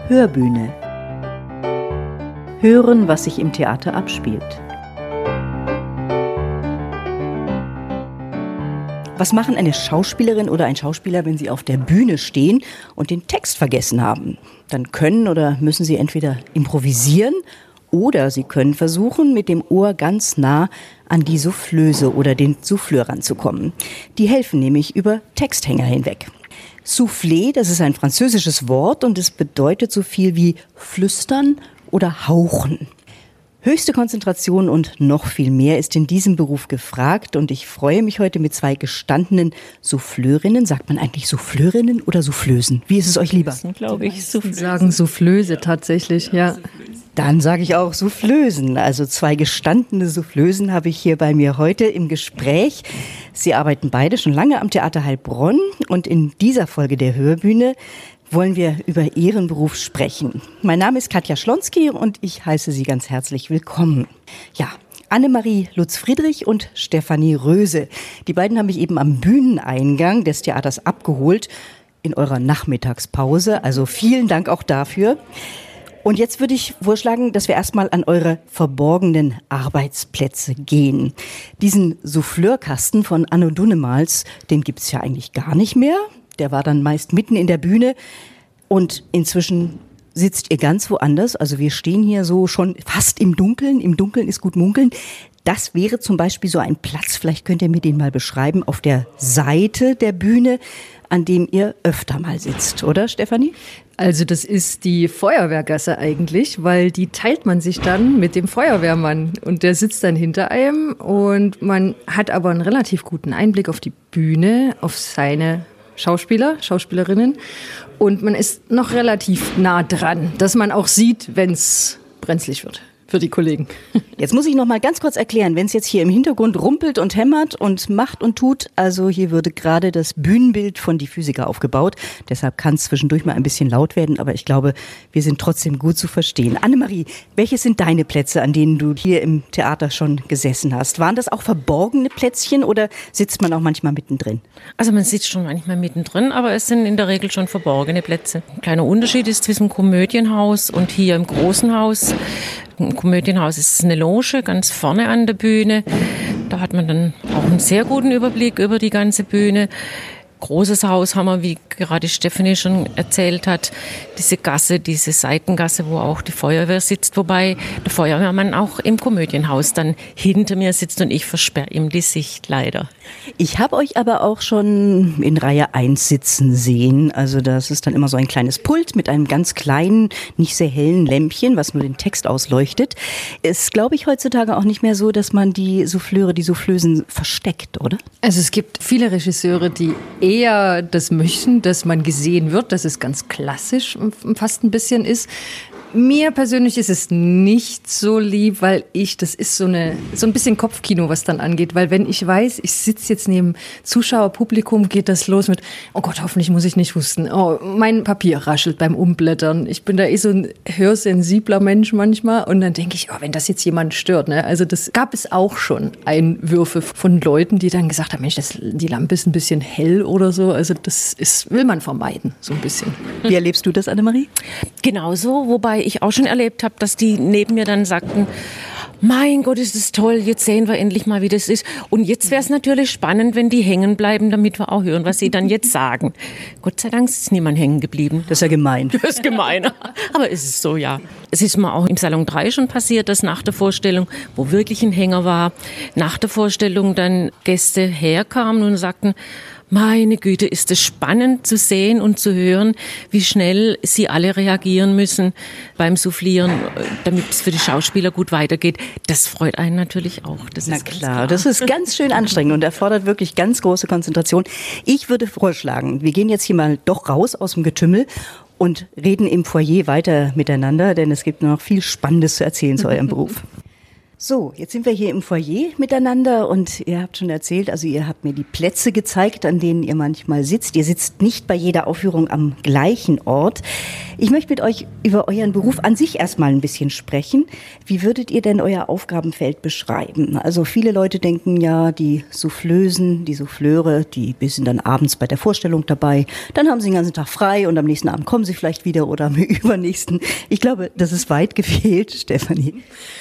Hörbühne. Hören, was sich im Theater abspielt. Was machen eine Schauspielerin oder ein Schauspieler, wenn sie auf der Bühne stehen und den Text vergessen haben? Dann können oder müssen sie entweder improvisieren oder sie können versuchen, mit dem Ohr ganz nah an die Soufflöse oder den Souffleur ranzukommen. Die helfen nämlich über Texthänger hinweg. Soufflé, das ist ein französisches Wort und es bedeutet so viel wie flüstern oder hauchen. Höchste Konzentration und noch viel mehr ist in diesem Beruf gefragt und ich freue mich heute mit zwei gestandenen Souffleurinnen. Sagt man eigentlich Souffleurinnen oder Soufflösen? Wie ist es euch lieber? Glaube ich, Soufflöse. Sagen Soufflöse tatsächlich, ja. Dann sage ich auch Soufflösen. Also zwei gestandene Soufflösen habe ich hier bei mir heute im Gespräch. Sie arbeiten beide schon lange am Theater Heilbronn und in dieser Folge der Hörbühne wollen wir über Ihren Beruf sprechen. Mein Name ist Katja Schlonski und ich heiße Sie ganz herzlich willkommen. Ja, Annemarie Lutz-Friedrich und Stefanie Röse. Die beiden haben mich eben am Bühneneingang des Theaters abgeholt in eurer Nachmittagspause. Also vielen Dank auch dafür. Und jetzt würde ich vorschlagen, dass wir erstmal an eure verborgenen Arbeitsplätze gehen. Diesen Souffleurkasten von Anno Dunnemals, den gibt's ja eigentlich gar nicht mehr. Der war dann meist mitten in der Bühne und inzwischen sitzt ihr ganz woanders. Also wir stehen hier so schon fast im Dunkeln. Im Dunkeln ist gut munkeln. Das wäre zum Beispiel so ein Platz, vielleicht könnt ihr mir den mal beschreiben, auf der Seite der Bühne, an dem ihr öfter mal sitzt, oder Stefanie? Also das ist die Feuerwehrgasse eigentlich, weil die teilt man sich dann mit dem Feuerwehrmann und der sitzt dann hinter einem und man hat aber einen relativ guten Einblick auf die Bühne, auf seine Schauspielerinnen und man ist noch relativ nah dran, dass man auch sieht, wenn es brenzlig wird für die Kollegen. Jetzt muss ich noch mal ganz kurz erklären, wenn es jetzt hier im Hintergrund rumpelt und hämmert und macht und tut, also hier würde gerade das Bühnenbild von Die Physiker aufgebaut, deshalb kann es zwischendurch mal ein bisschen laut werden, aber ich glaube, wir sind trotzdem gut zu verstehen. Annemarie, welche sind deine Plätze, an denen du hier im Theater schon gesessen hast? Waren das auch verborgene Plätzchen oder sitzt man auch manchmal mittendrin? Also man sitzt schon manchmal mittendrin, aber es sind in der Regel schon verborgene Plätze. Ein kleiner Unterschied ist zwischen dem Komödienhaus und hier im großen Haus. Im Komödienhaus ist eine Loge ganz vorne an der Bühne. Da hat man dann auch einen sehr guten Überblick über die ganze Bühne. Großes Haus haben wir, wie gerade Stefanie schon erzählt hat, diese Gasse, diese Seitengasse, wo auch die Feuerwehr sitzt, wobei der Feuerwehrmann auch im Komödienhaus dann hinter mir sitzt und ich versperre ihm die Sicht leider. Ich habe euch aber auch schon in Reihe 1 sitzen sehen. Also das ist dann immer so ein kleines Pult mit einem ganz kleinen, nicht sehr hellen Lämpchen, was nur den Text ausleuchtet. Ist, glaube ich, heutzutage auch nicht mehr so, dass man die Souffleure, die Soufflösen versteckt, oder? Also es gibt viele Regisseure, die eher das möchten, dass man gesehen wird, dass es ganz klassisch fast ein bisschen ist. Mir persönlich ist es nicht so lieb, weil das ist so ein bisschen Kopfkino, was dann angeht. Weil wenn ich weiß, ich sitze jetzt neben Zuschauerpublikum, geht das los mit, oh Gott, hoffentlich muss ich nicht husten. Oh, mein Papier raschelt beim Umblättern. Ich bin da so ein hörsensibler Mensch manchmal. Und dann denke ich, oh, wenn das jetzt jemand stört, ne? Also das gab es auch schon Einwürfe von Leuten, die dann gesagt haben, Mensch, die Lampe ist ein bisschen hell oder so. Also will man vermeiden, so ein bisschen. Wie erlebst du das, Annemarie? Genauso, wobei ich auch schon erlebt habe, dass die neben mir dann sagten, mein Gott, ist das toll, jetzt sehen wir endlich mal, wie das ist. Und jetzt wäre es natürlich spannend, wenn die hängen bleiben, damit wir auch hören, was sie dann jetzt sagen. Gott sei Dank ist niemand hängen geblieben. Das ist ja gemein. Das ist gemein, aber es ist so, ja. Es ist mir auch im Salon 3 schon passiert, dass nach der Vorstellung, wo wirklich ein Hänger war, nach der Vorstellung dann Gäste herkamen und sagten, meine Güte, ist es spannend zu sehen und zu hören, wie schnell sie alle reagieren müssen beim Soufflieren, damit es für die Schauspieler gut weitergeht. Das freut einen natürlich auch. Das Na ist klar, das ist ganz schön anstrengend und erfordert wirklich ganz große Konzentration. Ich würde vorschlagen, wir gehen jetzt hier mal doch raus aus dem Getümmel und reden im Foyer weiter miteinander, denn es gibt noch viel Spannendes zu erzählen zu eurem Beruf. So, jetzt sind wir hier im Foyer miteinander und ihr habt schon erzählt, also ihr habt mir die Plätze gezeigt, an denen ihr manchmal sitzt. Ihr sitzt nicht bei jeder Aufführung am gleichen Ort. Ich möchte mit euch über euren Beruf an sich erstmal ein bisschen sprechen. Wie würdet ihr denn euer Aufgabenfeld beschreiben? Also viele Leute denken ja, die Soufflösen, die Souffleure, die sind dann abends bei der Vorstellung dabei. Dann haben sie den ganzen Tag frei und am nächsten Abend kommen sie vielleicht wieder oder am übernächsten. Ich glaube, das ist weit gefehlt, Stefanie.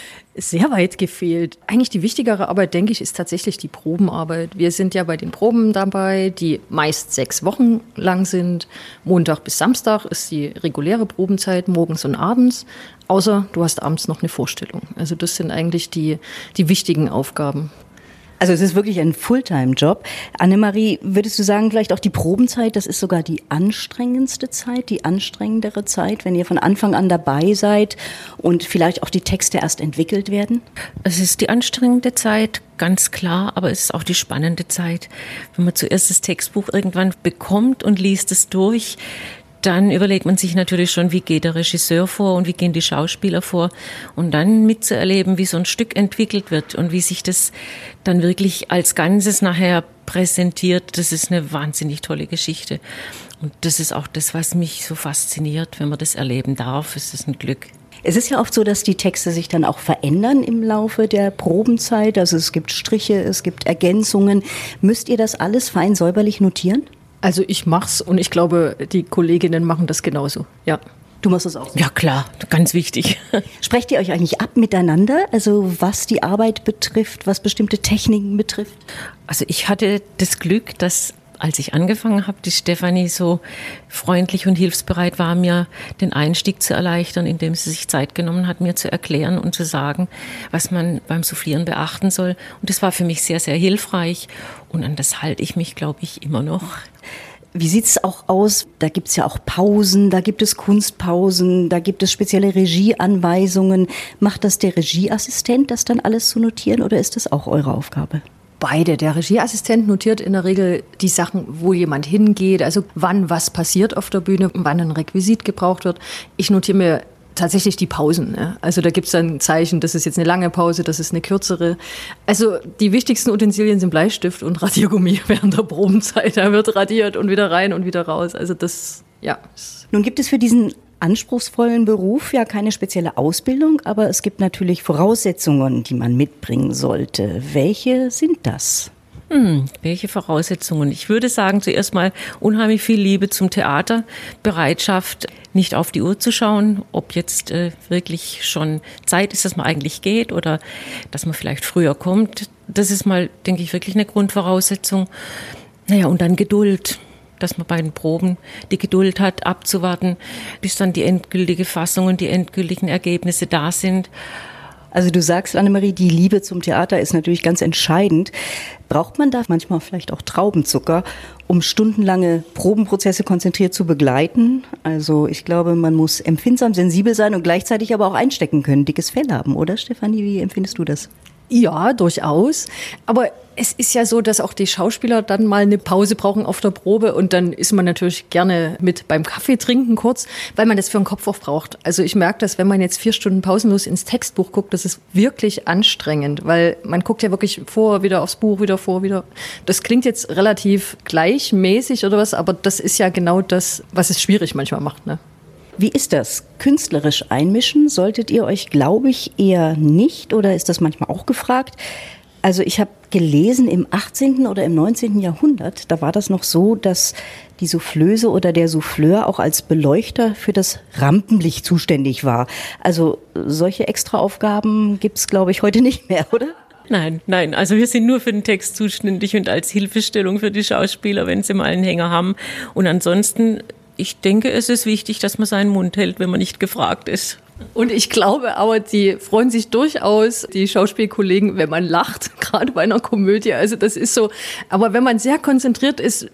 Sehr weit gefehlt. Eigentlich die wichtigere Arbeit, denke ich, ist tatsächlich die Probenarbeit. Wir sind ja bei den Proben dabei, die meist 6 Wochen lang sind. Montag bis Samstag ist die reguläre Probenzeit, morgens und abends. Außer du hast abends noch eine Vorstellung. Also das sind eigentlich die wichtigen Aufgaben. Also es ist wirklich ein Fulltime-Job. Annemarie, würdest du sagen, vielleicht auch die Probenzeit, das ist sogar die anstrengendste Zeit, die anstrengendere Zeit, wenn ihr von Anfang an dabei seid und vielleicht auch die Texte erst entwickelt werden? Es ist die anstrengende Zeit, ganz klar, aber es ist auch die spannende Zeit. Wenn man zuerst das Textbuch irgendwann bekommt und liest es durch, dann überlegt man sich natürlich schon, wie geht der Regisseur vor und wie gehen die Schauspieler vor. Und dann mitzuerleben, wie so ein Stück entwickelt wird und wie sich das dann wirklich als Ganzes nachher präsentiert, das ist eine wahnsinnig tolle Geschichte. Und das ist auch das, was mich so fasziniert, wenn man das erleben darf, ist das ein Glück. Es ist ja oft so, dass die Texte sich dann auch verändern im Laufe der Probenzeit. Also es gibt Striche, es gibt Ergänzungen. Müsst ihr das alles fein säuberlich notieren? Also ich mach's und ich glaube, die Kolleginnen machen das genauso, ja. Du machst das auch so? Ja klar, ganz wichtig. Sprecht ihr euch eigentlich ab miteinander, also was die Arbeit betrifft, was bestimmte Techniken betrifft? Also ich hatte das Glück, dass als ich angefangen habe, die Stefanie so freundlich und hilfsbereit war, mir den Einstieg zu erleichtern, indem sie sich Zeit genommen hat, mir zu erklären und zu sagen, was man beim Soufflieren beachten soll. Und das war für mich sehr, sehr hilfreich. Und an das halte ich mich, glaube ich, immer noch. Wie sieht's auch aus? Da gibt's ja auch Pausen, da gibt es Kunstpausen, da gibt es spezielle Regieanweisungen. Macht das der Regieassistent, das dann alles zu notieren, oder ist das auch eure Aufgabe? Beide. Der Regieassistent notiert in der Regel die Sachen, wo jemand hingeht, also wann was passiert auf der Bühne, wann ein Requisit gebraucht wird. Ich notiere mir tatsächlich die Pausen. Ne? Also da gibt es dann ein Zeichen, das ist jetzt eine lange Pause, das ist eine kürzere. Also die wichtigsten Utensilien sind Bleistift und Radiergummi während der Probenzeit. Da wird radiert und wieder rein und wieder raus. Also das, ja. Nun gibt es für diesen anspruchsvollen Beruf ja keine spezielle Ausbildung, aber es gibt natürlich Voraussetzungen, die man mitbringen sollte. Welche sind das? Welche Voraussetzungen? Ich würde sagen, zuerst mal unheimlich viel Liebe zum Theater, Bereitschaft, nicht auf die Uhr zu schauen, ob jetzt wirklich schon Zeit ist, dass man eigentlich geht oder dass man vielleicht früher kommt. Das ist mal, denke ich, wirklich eine Grundvoraussetzung. Naja, und dann Geduld, dass man bei den Proben die Geduld hat, abzuwarten, bis dann die endgültige Fassung und die endgültigen Ergebnisse da sind. Also du sagst, Annemarie, die Liebe zum Theater ist natürlich ganz entscheidend. Braucht man da manchmal vielleicht auch Traubenzucker, um stundenlange Probenprozesse konzentriert zu begleiten? Also ich glaube, man muss empfindsam, sensibel sein und gleichzeitig aber auch einstecken können, dickes Fell haben, oder Stefanie? Wie empfindest du das? Ja, durchaus. Aber es ist ja so, dass auch die Schauspieler dann mal eine Pause brauchen auf der Probe und dann ist man natürlich gerne mit beim Kaffee trinken kurz, weil man das für den Kopf auch braucht. Also ich merke, dass wenn man jetzt 4 Stunden pausenlos ins Textbuch guckt, das ist wirklich anstrengend, weil man guckt ja wirklich vor, wieder aufs Buch, wieder vor, wieder. Das klingt jetzt relativ gleichmäßig oder was, aber das ist ja genau das, was es schwierig manchmal macht, ne? Wie ist das? Künstlerisch einmischen solltet ihr euch, glaube ich, eher nicht, oder ist das manchmal auch gefragt? Also ich habe gelesen, im 18. oder im 19. Jahrhundert, da war das noch so, dass die Soufflöse oder der Souffleur auch als Beleuchter für das Rampenlicht zuständig war. Also solche Extraaufgaben gibt's, glaube ich, heute nicht mehr, oder? Nein, also wir sind nur für den Text zuständig und als Hilfestellung für die Schauspieler, wenn sie mal einen Hänger haben. Und ansonsten, ich denke, es ist wichtig, dass man seinen Mund hält, wenn man nicht gefragt ist. Und ich glaube aber, die freuen sich durchaus, die Schauspielkollegen, wenn man lacht, gerade bei einer Komödie. Also das ist so. Aber wenn man sehr konzentriert ist,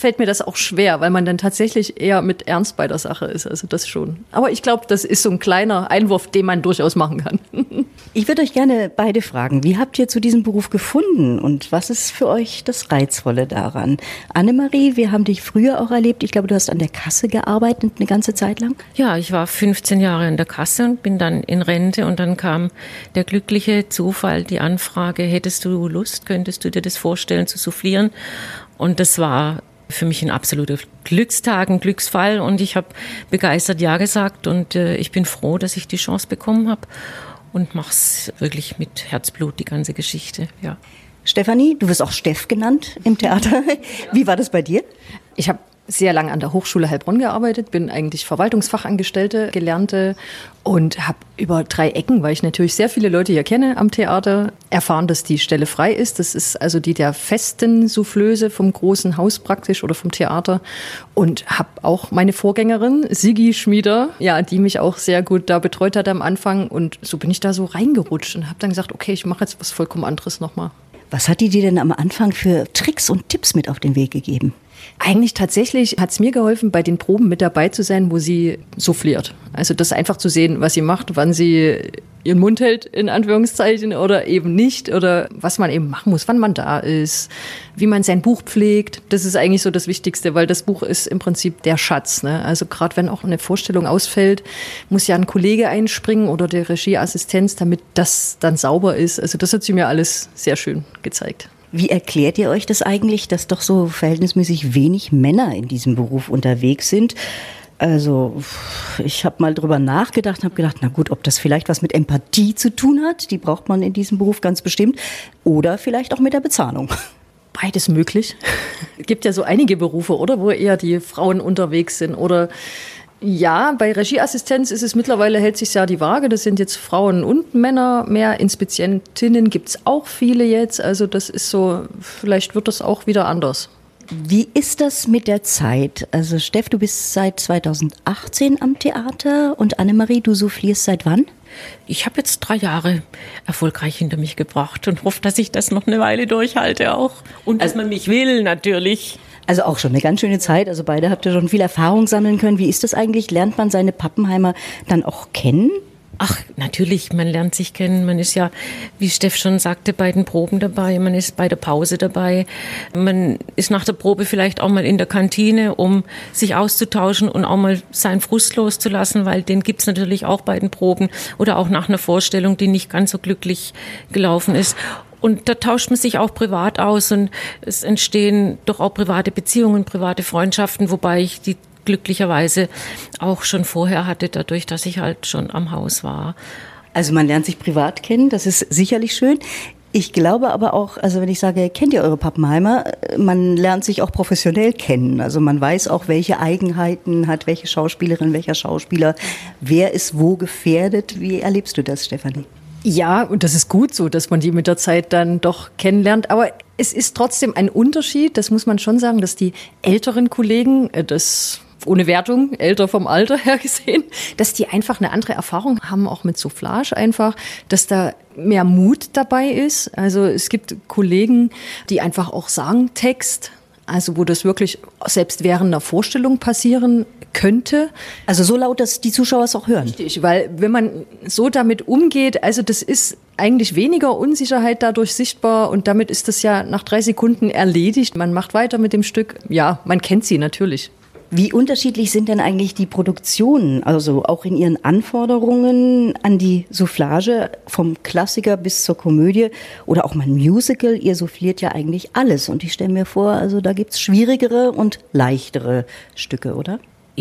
fällt mir das auch schwer, weil man dann tatsächlich eher mit Ernst bei der Sache ist. Also das schon. Aber ich glaube, das ist so ein kleiner Einwurf, den man durchaus machen kann. Ich würde euch gerne beide fragen, wie habt ihr zu diesem Beruf gefunden und was ist für euch das Reizvolle daran? Annemarie, wir haben dich früher auch erlebt. Ich glaube, du hast an der Kasse gearbeitet eine ganze Zeit lang. Ja, ich war 15 Jahre an der Kasse und bin dann in Rente und dann kam der glückliche Zufall, die Anfrage, hättest du Lust, könntest du dir das vorstellen zu soufflieren? Und das war für mich ein absoluter Glückstag, ein Glücksfall und ich habe begeistert Ja gesagt und ich bin froh, dass ich die Chance bekommen habe und mache es wirklich mit Herzblut, die ganze Geschichte, ja. Stefanie, du wirst auch Steff genannt im Theater. Wie war das bei dir? Ich habe sehr lange an der Hochschule Heilbronn gearbeitet, bin eigentlich Verwaltungsfachangestellte, Gelernte und habe über 3 Ecken, weil ich natürlich sehr viele Leute hier kenne am Theater, erfahren, dass die Stelle frei ist. Das ist also die der festen Soufflöse vom großen Haus praktisch oder vom Theater und habe auch meine Vorgängerin Sigi Schmieder, ja, die mich auch sehr gut da betreut hat am Anfang und so bin ich da so reingerutscht und habe dann gesagt, okay, ich mache jetzt was vollkommen anderes nochmal. Was hat die dir denn am Anfang für Tricks und Tipps mit auf den Weg gegeben? Eigentlich tatsächlich hat es mir geholfen, bei den Proben mit dabei zu sein, wo sie souffliert. Also das einfach zu sehen, was sie macht, wann sie ihren Mund hält, in Anführungszeichen, oder eben nicht, oder was man eben machen muss, wann man da ist, wie man sein Buch pflegt. Das ist eigentlich so das Wichtigste, weil das Buch ist im Prinzip der Schatz, ne? Also gerade wenn auch eine Vorstellung ausfällt, muss ja ein Kollege einspringen oder der Regieassistenz, damit das dann sauber ist. Also das hat sie mir alles sehr schön gezeigt. Wie erklärt ihr euch das eigentlich, dass doch so verhältnismäßig wenig Männer in diesem Beruf unterwegs sind? Also ich habe mal drüber nachgedacht und habe gedacht, na gut, ob das vielleicht was mit Empathie zu tun hat, die braucht man in diesem Beruf ganz bestimmt, oder vielleicht auch mit der Bezahlung. Beides möglich. Es gibt ja so einige Berufe, oder, wo eher die Frauen unterwegs sind oder ja, bei Regieassistenz ist es mittlerweile, hält sich ja die Waage. Das sind jetzt Frauen und Männer mehr. Inspizientinnen gibt es auch viele jetzt. Also das ist so, vielleicht wird das auch wieder anders. Wie ist das mit der Zeit? Also Steff, du bist seit 2018 am Theater und Annemarie, du soufflierst seit wann? Ich habe jetzt 3 Jahre erfolgreich hinter mich gebracht und hoffe, dass ich das noch eine Weile durchhalte auch. Und dass man mich will, natürlich. Also auch schon eine ganz schöne Zeit. Also beide habt ihr schon viel Erfahrung sammeln können. Wie ist das eigentlich? Lernt man seine Pappenheimer dann auch kennen? Ach, natürlich, man lernt sich kennen. Man ist ja, wie Steff schon sagte, bei den Proben dabei. Man ist bei der Pause dabei. Man ist nach der Probe vielleicht auch mal in der Kantine, um sich auszutauschen und auch mal seinen Frust loszulassen, weil den gibt's natürlich auch bei den Proben oder auch nach einer Vorstellung, die nicht ganz so glücklich gelaufen ist. Und da tauscht man sich auch privat aus und es entstehen doch auch private Beziehungen, private Freundschaften, wobei ich die glücklicherweise auch schon vorher hatte, dadurch, dass ich halt schon am Haus war. Also man lernt sich privat kennen, das ist sicherlich schön. Ich glaube aber auch, also wenn ich sage, kennt ihr eure Pappenheimer, man lernt sich auch professionell kennen. Also man weiß auch, welche Eigenheiten hat welche Schauspielerin, welcher Schauspieler, wer ist wo gefährdet. Wie erlebst du das, Stefanie? Ja, und das ist gut so, dass man die mit der Zeit dann doch kennenlernt. Aber es ist trotzdem ein Unterschied, das muss man schon sagen, dass die älteren Kollegen, das ohne Wertung, älter vom Alter her gesehen, dass die einfach eine andere Erfahrung haben, auch mit Soufflage einfach, dass da mehr Mut dabei ist. Also es gibt Kollegen, die einfach auch sagen, Text, also wo das wirklich selbst während einer Vorstellung passieren könnte. Also so laut, dass die Zuschauer es auch hören. Richtig, weil wenn man so damit umgeht, also das ist eigentlich weniger Unsicherheit dadurch sichtbar und damit ist das ja nach 3 Sekunden erledigt. Man macht weiter mit dem Stück. Ja, man kennt sie natürlich. Wie unterschiedlich sind denn eigentlich die Produktionen, also auch in ihren Anforderungen an die Soufflage, vom Klassiker bis zur Komödie oder auch mal ein Musical? Ihr souffliert ja eigentlich alles und ich stelle mir vor, also da gibt's schwierigere und leichtere Stücke, oder?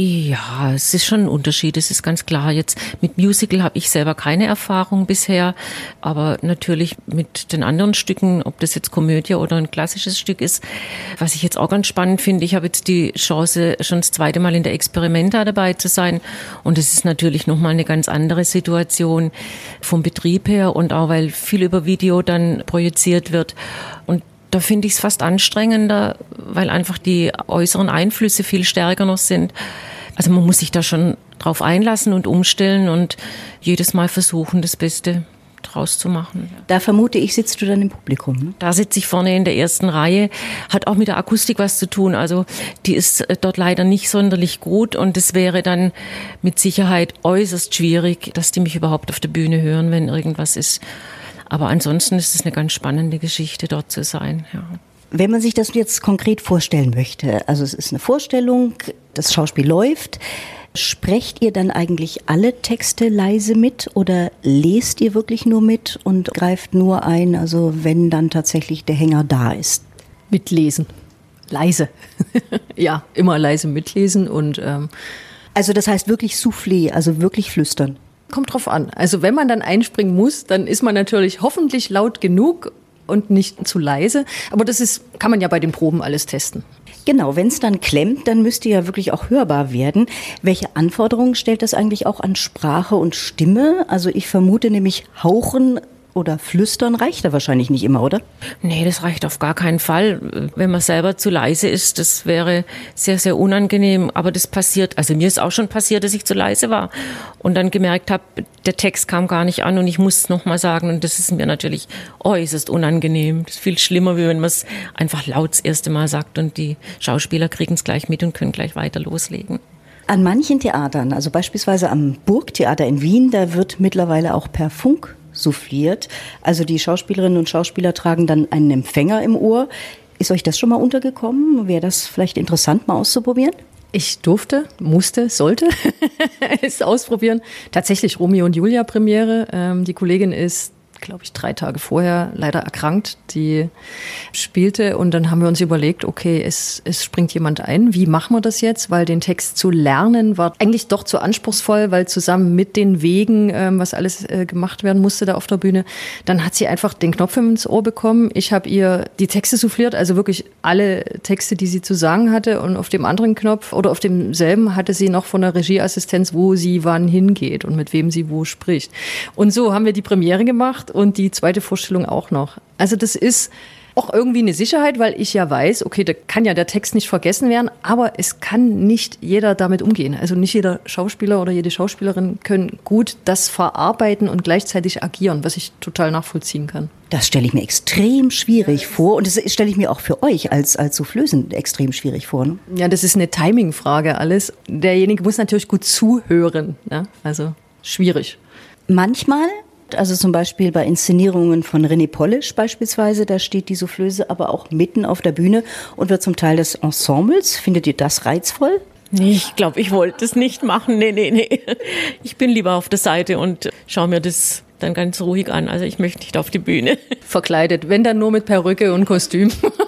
Ja, es ist schon ein Unterschied, es ist ganz klar. Jetzt mit Musical habe ich selber keine Erfahrung bisher, aber natürlich mit den anderen Stücken, ob das jetzt Komödie oder ein klassisches Stück ist, was ich jetzt auch ganz spannend finde, ich habe jetzt die Chance, schon das 2. Mal in der Experimenta dabei zu sein und es ist natürlich nochmal eine ganz andere Situation vom Betrieb her und auch, weil viel über Video dann projiziert wird und da finde ich es fast anstrengender, weil einfach die äußeren Einflüsse viel stärker noch sind. Also man muss sich da schon drauf einlassen und umstellen und jedes Mal versuchen, das Beste draus zu machen. Da vermute ich, sitzt du dann im Publikum, ne? Da sitze ich vorne in der ersten Reihe, hat auch mit der Akustik was zu tun. Also die ist dort leider nicht sonderlich gut und es wäre dann mit Sicherheit äußerst schwierig, dass die mich überhaupt auf der Bühne hören, wenn irgendwas ist. Aber ansonsten ist es eine ganz spannende Geschichte, dort zu sein. Ja. Wenn man sich das jetzt konkret vorstellen möchte, also es ist eine Vorstellung, das Schauspiel läuft, sprecht ihr dann eigentlich alle Texte leise mit oder lest ihr wirklich nur mit und greift nur ein, also wenn dann tatsächlich der Hänger da ist? Mitlesen. Leise. Ja, immer leise mitlesen und also das heißt wirklich Soufflé, also wirklich flüstern. Kommt drauf an. Also wenn man dann einspringen muss, dann ist man natürlich hoffentlich laut genug und nicht zu leise. Aber kann man ja bei den Proben alles testen. Genau, wenn es dann klemmt, dann müsst ihr ja wirklich auch hörbar werden. Welche Anforderungen stellt das eigentlich auch an Sprache und Stimme? Also ich vermute nämlich, hauchen oder flüstern reicht da wahrscheinlich nicht immer, oder? Nee, das reicht auf gar keinen Fall. Wenn man selber zu leise ist, das wäre sehr, sehr unangenehm. Aber das passiert, also mir ist auch schon passiert, dass ich zu leise war und dann gemerkt habe, der Text kam gar nicht an und ich muss es nochmal sagen. Und das ist mir natürlich äußerst unangenehm. Das ist viel schlimmer, wie wenn man es einfach laut das erste Mal sagt und die Schauspieler kriegen es gleich mit und können gleich weiter loslegen. An manchen Theatern, also beispielsweise am Burgtheater in Wien, da wird mittlerweile auch per Funk souffliert. Also die Schauspielerinnen und Schauspieler tragen dann einen Empfänger im Ohr. Ist euch das schon mal untergekommen? Wäre das vielleicht interessant, mal auszuprobieren? Ich sollte es ausprobieren. Tatsächlich Romeo und Julia Premiere. Die Kollegin ist, glaube ich, 3 Tage vorher leider erkrankt. Die spielte und dann haben wir uns überlegt, okay, es springt jemand ein. Wie machen wir das jetzt? Weil den Text zu lernen war eigentlich doch zu anspruchsvoll, weil zusammen mit den Wegen, was alles gemacht werden musste da auf der Bühne, dann hat sie einfach den Knopf ins Ohr bekommen. Ich habe ihr die Texte souffliert, also wirklich alle Texte, die sie zu sagen hatte und auf dem anderen Knopf oder auf demselben hatte sie noch von der Regieassistenz, wo sie wann hingeht und mit wem sie wo spricht. Und so haben wir die Premiere gemacht und die zweite Vorstellung auch noch. Also das ist auch irgendwie eine Sicherheit, weil ich ja weiß, okay, da kann ja der Text nicht vergessen werden, aber es kann nicht jeder damit umgehen. Also nicht jeder Schauspieler oder jede Schauspielerin können gut das verarbeiten und gleichzeitig agieren, was ich total nachvollziehen kann. Das stelle ich mir extrem schwierig vor und das stelle ich mir auch für euch als Soufflösen extrem schwierig vor. Ne? Ja, das ist eine Timing-Frage alles. Derjenige muss natürlich gut zuhören, ne? Also schwierig. Manchmal, also zum Beispiel bei Inszenierungen von René Polish beispielsweise, da steht die Soufflöse aber auch mitten auf der Bühne und wird zum Teil des Ensembles. Findet ihr das reizvoll? Nee, ich glaube, ich wollte es nicht machen. Nee. Ich bin lieber auf der Seite und schaue mir das dann ganz ruhig an. Also ich möchte nicht auf die Bühne. Verkleidet, wenn dann nur mit Perücke und Kostüm.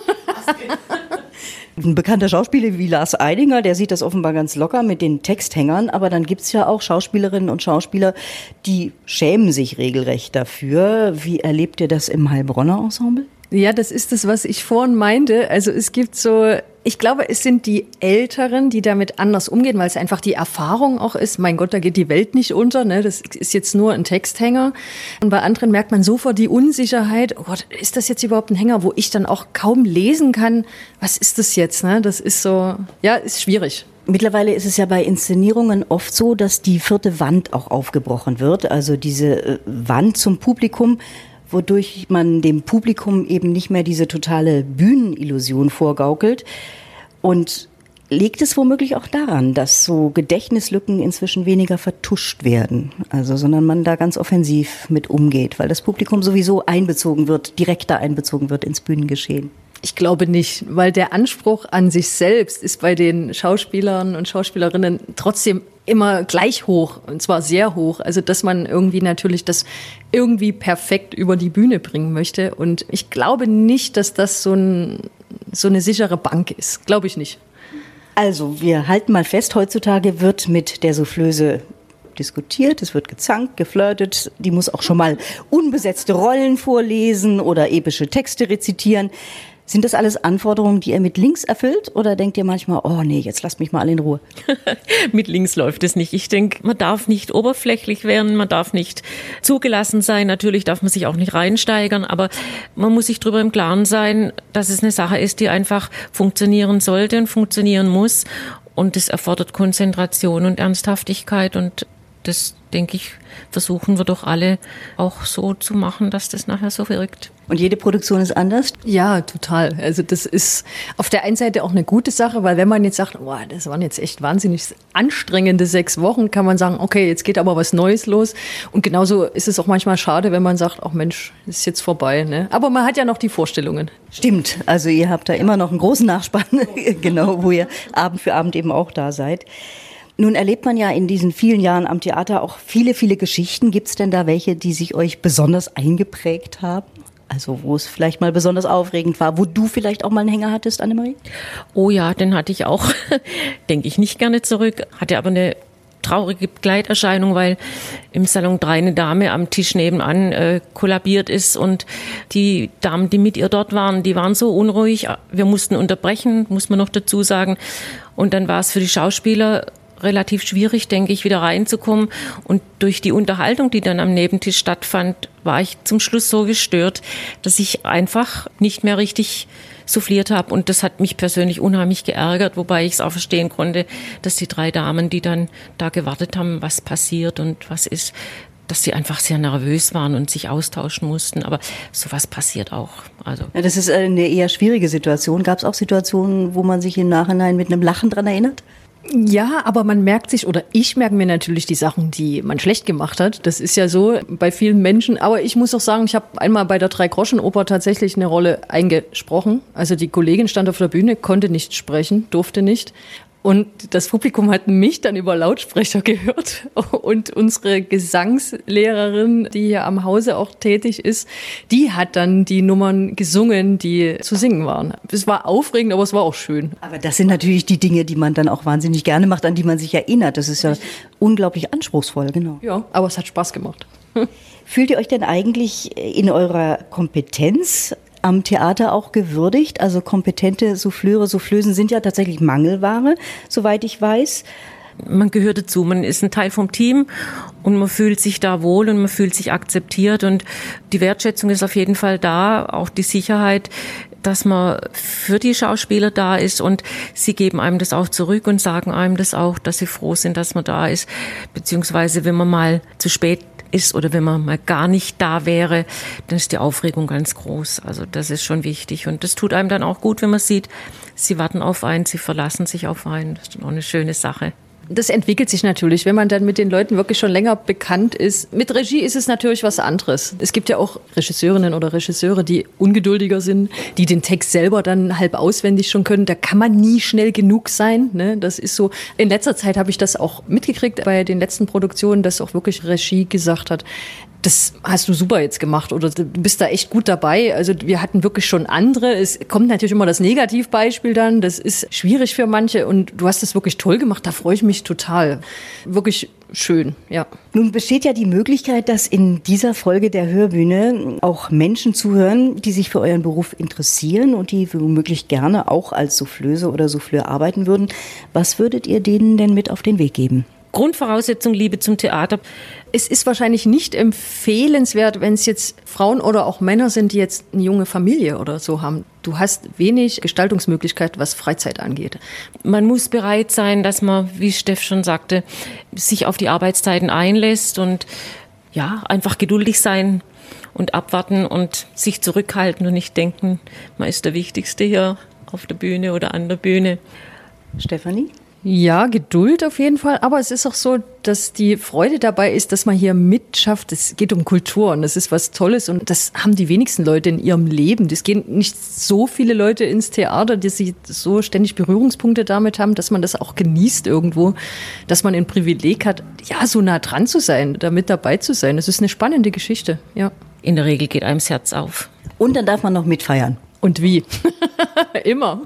Ein bekannter Schauspieler wie Lars Eidinger, der sieht das offenbar ganz locker mit den Texthängern, aber dann gibt's ja auch Schauspielerinnen und Schauspieler, die schämen sich regelrecht dafür. Wie erlebt ihr das im Heilbronner Ensemble? Ja, das ist das, was ich vorhin meinte. Also es gibt so, ich glaube, es sind die Älteren, die damit anders umgehen, weil es einfach die Erfahrung auch ist. Mein Gott, da geht die Welt nicht unter, ne? Das ist jetzt nur ein Texthänger. Und bei anderen merkt man sofort die Unsicherheit. Oh Gott, ist das jetzt überhaupt ein Hänger, wo ich dann auch kaum lesen kann? Was ist das jetzt? Ne? Das ist so, ja, ist schwierig. Mittlerweile ist es ja bei Inszenierungen oft so, dass die 4. Wand auch aufgebrochen wird. Also diese Wand zum Publikum, wodurch man dem Publikum eben nicht mehr diese totale Bühnenillusion vorgaukelt. Und liegt es womöglich auch daran, dass so Gedächtnislücken inzwischen weniger vertuscht werden, also sondern man da ganz offensiv mit umgeht, weil das Publikum sowieso direkter einbezogen wird ins Bühnengeschehen? Ich glaube nicht, weil der Anspruch an sich selbst ist bei den Schauspielern und Schauspielerinnen trotzdem immer gleich hoch, und zwar sehr hoch. Also dass man irgendwie natürlich das irgendwie perfekt über die Bühne bringen möchte. Und ich glaube nicht, dass das so eine sichere Bank ist. Glaube ich nicht. Also wir halten mal fest, heutzutage wird mit der Soufflöse diskutiert, es wird gezankt, geflirtet, die muss auch schon mal unbesetzte Rollen vorlesen oder epische Texte rezitieren. Sind das alles Anforderungen, die ihr mit links erfüllt oder denkt ihr manchmal, oh nee, jetzt lasst mich mal alle in Ruhe? Mit links läuft es nicht. Ich denke, man darf nicht oberflächlich werden, man darf nicht zugelassen sein. Natürlich darf man sich auch nicht reinsteigern, aber man muss sich darüber im Klaren sein, dass es eine Sache ist, die einfach funktionieren sollte und funktionieren muss. Und das erfordert Konzentration und Ernsthaftigkeit und denke ich, versuchen wir doch alle auch so zu machen, dass das nachher so wirkt. Und jede Produktion ist anders? Ja, total. Also das ist auf der einen Seite auch eine gute Sache, weil wenn man jetzt sagt, oh, das waren jetzt echt wahnsinnig anstrengende 6 Wochen, kann man sagen, okay, jetzt geht aber was Neues los. Und genauso ist es auch manchmal schade, wenn man sagt, ach Mensch, ist jetzt vorbei. Ne? Aber man hat ja noch die Vorstellungen. Stimmt, also ihr habt da immer noch einen großen Nachspann, genau, wo ihr Abend für Abend eben auch da seid. Nun erlebt man ja in diesen vielen Jahren am Theater auch viele, viele Geschichten. Gibt es denn da welche, die sich euch besonders eingeprägt haben? Also wo es vielleicht mal besonders aufregend war, wo du vielleicht auch mal einen Hänger hattest, Annemarie? Oh ja, den hatte ich auch, denke ich nicht gerne zurück, hatte aber eine traurige Begleiterscheinung, weil im Salon 3 eine Dame am Tisch nebenan kollabiert ist und die Damen, die mit ihr dort waren, die waren so unruhig. Wir mussten unterbrechen, muss man noch dazu sagen. Und dann war es für die Schauspieler relativ schwierig, denke ich, wieder reinzukommen. Und durch die Unterhaltung, die dann am Nebentisch stattfand, war ich zum Schluss so gestört, dass ich einfach nicht mehr richtig souffliert habe. Und das hat mich persönlich unheimlich geärgert, wobei ich es auch verstehen konnte, dass die 3 Damen, die dann da gewartet haben, was passiert und was ist, dass sie einfach sehr nervös waren und sich austauschen mussten. Aber sowas passiert auch. Also. Ja, das ist eine eher schwierige Situation. Gab es auch Situationen, wo man sich im Nachhinein mit einem Lachen dran erinnert? Ja, aber man merkt sich, oder ich merke mir natürlich die Sachen, die man schlecht gemacht hat. Das ist ja so bei vielen Menschen. Aber ich muss auch sagen, ich habe einmal bei der Drei-Groschen-Oper tatsächlich eine Rolle eingesprochen. Also die Kollegin stand auf der Bühne, konnte nicht sprechen, durfte nicht. Und das Publikum hat mich dann über Lautsprecher gehört. Und unsere Gesangslehrerin, die hier am Hause auch tätig ist, die hat dann die Nummern gesungen, die zu singen waren. Es war aufregend, aber es war auch schön. Aber das sind natürlich die Dinge, die man dann auch wahnsinnig gerne macht, an die man sich erinnert. Das ist ja unglaublich anspruchsvoll, genau. Ja, aber es hat Spaß gemacht. Fühlt ihr euch denn eigentlich in eurer Kompetenz am Theater auch gewürdigt? Also kompetente Souffleure, Soufflösen sind ja tatsächlich Mangelware, soweit ich weiß. Man gehört dazu, man ist ein Teil vom Team und man fühlt sich da wohl und man fühlt sich akzeptiert und die Wertschätzung ist auf jeden Fall da, auch die Sicherheit, dass man für die Schauspieler da ist und sie geben einem das auch zurück und sagen einem das auch, dass sie froh sind, dass man da ist, beziehungsweise wenn man mal zu spät ist oder wenn man mal gar nicht da wäre, dann ist die Aufregung ganz groß. Also das ist schon wichtig und das tut einem dann auch gut, wenn man sieht, sie warten auf einen, sie verlassen sich auf einen. Das ist auch eine schöne Sache. Das entwickelt sich natürlich, wenn man dann mit den Leuten wirklich schon länger bekannt ist. Mit Regie ist es natürlich was anderes. Es gibt ja auch Regisseurinnen oder Regisseure, die ungeduldiger sind, die den Text selber dann halb auswendig schon können. Da kann man nie schnell genug sein. Ne? Das ist so. In letzter Zeit habe ich das auch mitgekriegt bei den letzten Produktionen, dass auch wirklich Regie gesagt hat, das hast du super jetzt gemacht oder du bist da echt gut dabei. Also wir hatten wirklich schon andere. Es kommt natürlich immer das Negativbeispiel dann. Das ist schwierig für manche und du hast das wirklich toll gemacht. Da freue ich mich total. Wirklich schön, ja. Nun besteht ja die Möglichkeit, dass in dieser Folge der Hörbühne auch Menschen zuhören, die sich für euren Beruf interessieren und die womöglich gerne auch als Soufflöse oder Souffleur arbeiten würden. Was würdet ihr denen denn mit auf den Weg geben? Grundvoraussetzung, Liebe zum Theater. Es ist wahrscheinlich nicht empfehlenswert, wenn es jetzt Frauen oder auch Männer sind, die jetzt eine junge Familie oder so haben. Du hast wenig Gestaltungsmöglichkeit, was Freizeit angeht. Man muss bereit sein, dass man, wie Steff schon sagte, sich auf die Arbeitszeiten einlässt und ja, einfach geduldig sein und abwarten und sich zurückhalten und nicht denken, man ist der Wichtigste hier auf der Bühne oder an der Bühne. Stefanie? Ja, Geduld auf jeden Fall. Aber es ist auch so, dass die Freude dabei ist, dass man hier mitschafft. Es geht um Kultur und das ist was Tolles und das haben die wenigsten Leute in ihrem Leben. Es gehen nicht so viele Leute ins Theater, die sie so ständig Berührungspunkte damit haben, dass man das auch genießt irgendwo, dass man ein Privileg hat, ja, so nah dran zu sein, da mit dabei zu sein. Das ist eine spannende Geschichte, ja. In der Regel geht einem das Herz auf. Und dann darf man noch mitfeiern. Und wie? Immer.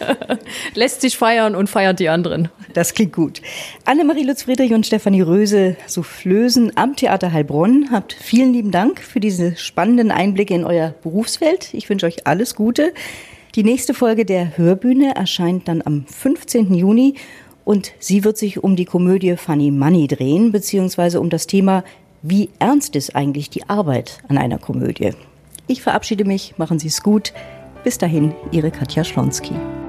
Lässt sich feiern und feiert die anderen. Das klingt gut. Annemarie Lutz-Friedrich und Stefanie Röse, Soufflösen am Theater Heilbronn. Habt vielen lieben Dank für diese spannenden Einblicke in euer Berufsfeld. Ich wünsche euch alles Gute. Die nächste Folge der Hörbühne erscheint dann am 15. Juni und sie wird sich um die Komödie Funny Money drehen, beziehungsweise um das Thema, wie ernst ist eigentlich die Arbeit an einer Komödie. Ich verabschiede mich, machen Sie es gut. Bis dahin, Ihre Katja Schlonski.